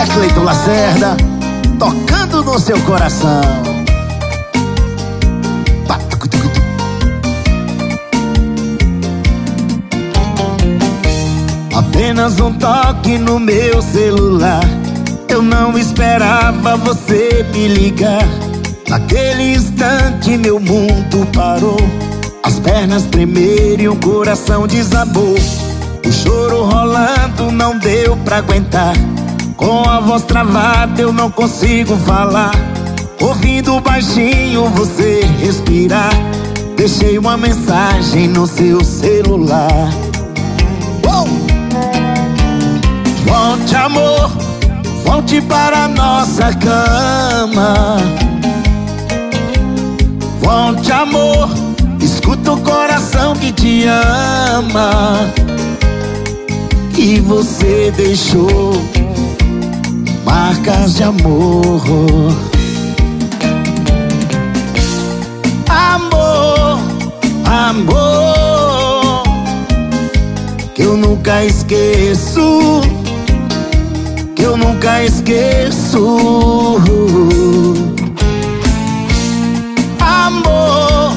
Cleiton Lacerda, tocando no seu coração. Apenas um toque no meu celular, eu não esperava você me ligar. Naquele instante meu mundo parou, as pernas tremeram e o coração desabou. O choro rolando não deu pra aguentar, com a voz travada eu não consigo falar. Ouvindo baixinho você respirar, deixei uma mensagem no seu celular. Volte, amor, volte para a nossa cama. Volte, amor, escuta o coração que te ama. E você deixou marcas de amor. Amor, amor, que eu nunca esqueço, que eu nunca esqueço. Amor,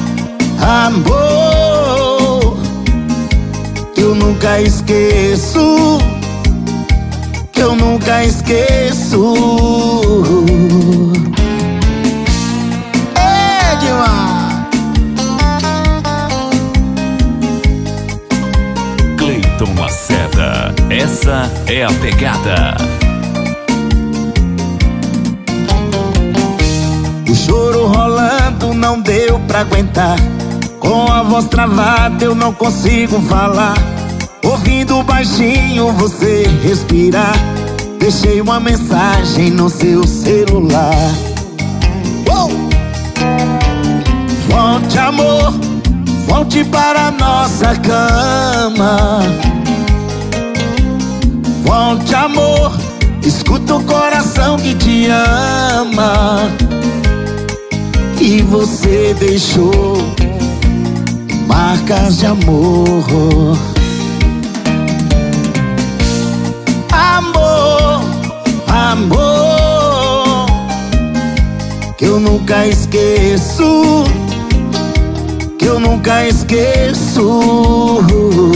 amor, que eu nunca esqueço, que eu nunca esqueço. Edmar Cleiton Lacerda, essa é a pegada. O choro rolando não deu pra aguentar, com a voz travada eu não consigo falar. Ouvindo baixinho você respirar, deixei uma mensagem no seu celular. Volte, amor, volte para a nossa cama. Volte, amor, escuta o coração que te ama. E você deixou marcas de amor. Amor, amor, que eu nunca esqueço, que eu nunca esqueço.